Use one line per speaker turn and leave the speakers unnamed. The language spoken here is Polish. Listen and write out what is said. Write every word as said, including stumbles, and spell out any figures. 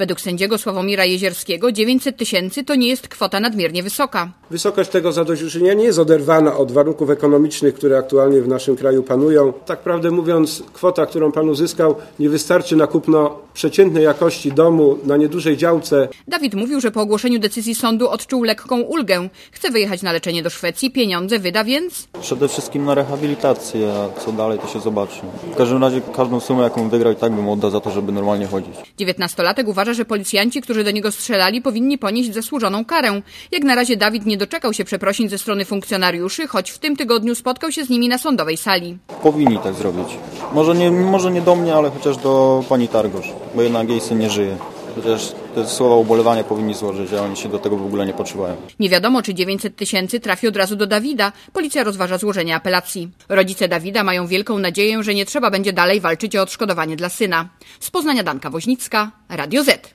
Według sędziego Sławomira Jezierskiego dziewięćset tysięcy to nie jest kwota nadmiernie wysoka.
Wysokość tego zadośćuczynienia nie jest oderwana od warunków ekonomicznych, które aktualnie w naszym kraju panują. Tak prawdę mówiąc, kwota, którą pan uzyskał, nie wystarczy na kupno przeciętnej jakości domu na niedużej działce.
Dawid mówił, że po ogłoszeniu decyzji sądu odczuł lekką ulgę. Chce wyjechać na leczenie do Szwecji, pieniądze wyda więc?
Przede wszystkim na rehabilitację, a co dalej to się zobaczy. W każdym razie każdą sumę, jaką wygrał, i tak bym oddał za to, żeby normalnie chodzić.
dziewiętnastolatek uważa, że policjanci, którzy do niego strzelali, powinni ponieść zasłużoną karę. Jak na razie Dawid nie doczekał się przeprosin ze strony funkcjonariuszy, choć w tym tygodniu spotkał się z nimi na sądowej sali.
Powinni tak zrobić. Może nie, może nie do mnie, ale chociaż do pani Targosz, bo jednak jej syn nie żyje. Chociaż te słowa ubolewania powinni złożyć, a oni się do tego w ogóle nie poczuwają.
Nie wiadomo, czy dziewięćset tysięcy trafi od razu do Dawida. Policja rozważa złożenie apelacji. Rodzice Dawida mają wielką nadzieję, że nie trzeba będzie dalej walczyć o odszkodowanie dla syna. Z Poznania Danka Woźnicka, Radio Z.